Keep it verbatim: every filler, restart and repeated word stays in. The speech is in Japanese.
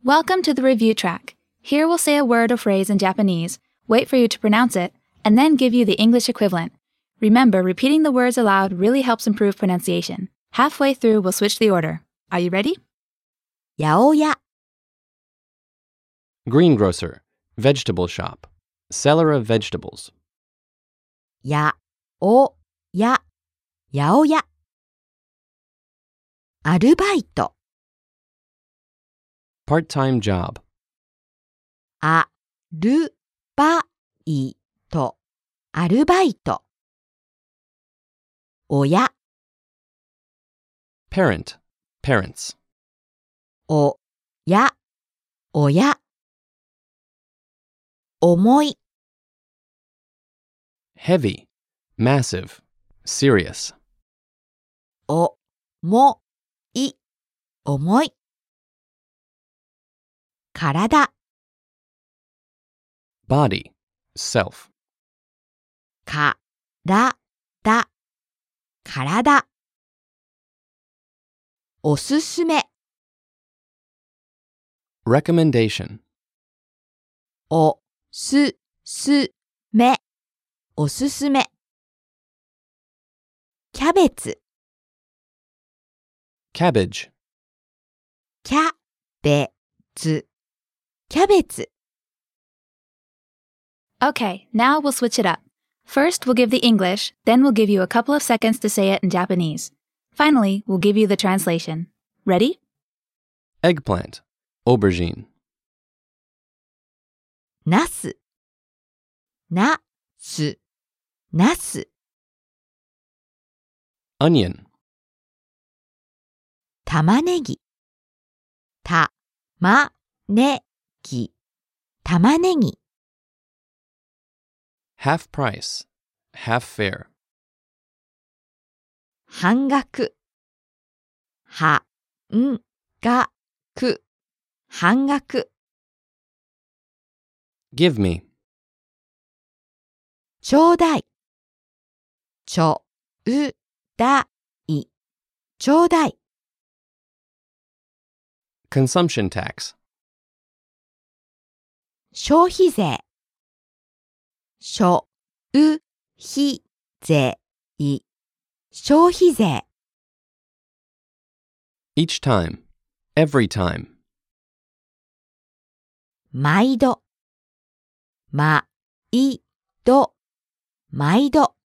Welcome to the review track. Here we'll say a word or phrase in Japanese, wait for you to pronounce it, and then give you the English equivalent. Remember, repeating the words aloud really helps improve pronunciation. Halfway through, we'll switch the order. Are you ready? 八百屋 Greengrocer, vegetable shop, seller of vegetables. やおや八百屋アルバイト Part-time job. あるばいとアルバイト親 Parent, parents. おや親重い Heavy, massive, serious. おもい重い体 Body, self. からだ体おすすめ Recommendation. おすすめおすすめキャベツ Cabbage. キャベツキャベツ Okay, now we'll switch it up. First, we'll give the English, then we'll give you a couple of seconds to say it in Japanese. Finally, we'll give you the translation. Ready? Eggplant, aubergine. ナスなすナス Onion, 玉ねぎたまねぎ玉ねぎ half price, half fare. 半額はんがく半額 Give me, ちょうだいちょうだいちょうだい consumption tax. 消費税消費税消費税 Each time, every time. 毎度毎度毎度